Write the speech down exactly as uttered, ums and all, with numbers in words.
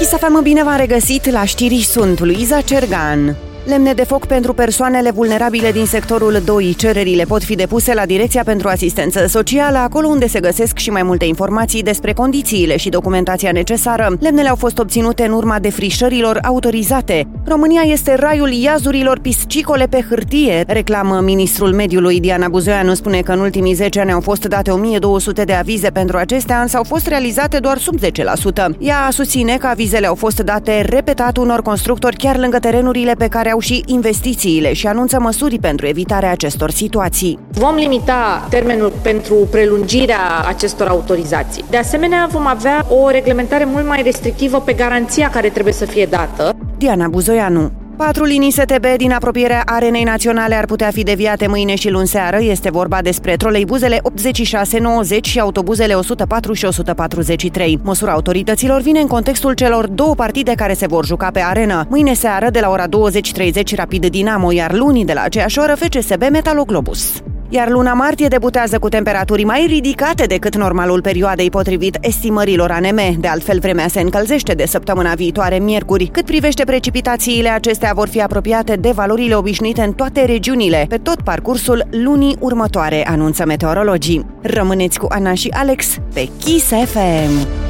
Kiss F M, bine v-am regăsit la știri, sunt Luiza Cergan. Lemne de foc pentru persoanele vulnerabile din sectorul doi. Cererile pot fi depuse la Direcția pentru Asistență Socială, acolo unde se găsesc și mai multe informații despre condițiile și documentația necesară. Lemnele au fost obținute în urma defrișărilor autorizate. România este raiul iazurilor piscicole pe hârtie, reclamă ministrul mediului. Diana Buzoianu spune că în ultimii zece ani au fost date o mie două sute de avize pentru acestea, însă au fost realizate doar sub zece la sută. Ea susține că avizele au fost date repetat unor constructori chiar lângă terenurile pe care au și investițiile și anunță măsuri pentru evitarea acestor situații. Vom limita termenul pentru prelungirea acestor autorizații. De asemenea, vom avea o reglementare mult mai restrictivă pe garanția care trebuie să fie dată. Diana Buzoianu. Patru linii S T B din apropierea Arenei Naționale ar putea fi deviate mâine și luni seară. Este vorba despre troleibuzele optzeci și șase nouăzeci și autobuzele o sută patru și o sută patruzeci și trei. Măsura autorităților vine în contextul celor două partide care se vor juca pe arenă. Mâine seară de la ora douăzeci treizeci Rapid Dinamo, iar luni de la aceeași oră F C S B Metaloglobus. Iar luna martie debutează cu temperaturi mai ridicate decât normalul perioadei, potrivit estimărilor A N M. De altfel, vremea se încălzește de săptămâna viitoare, miercuri. Cât privește precipitațiile, acestea vor fi apropiate de valorile obișnuite în toate regiunile, pe tot parcursul lunii următoare, anunță meteorologii. Rămâneți cu Ana și Alex pe Kiss F M.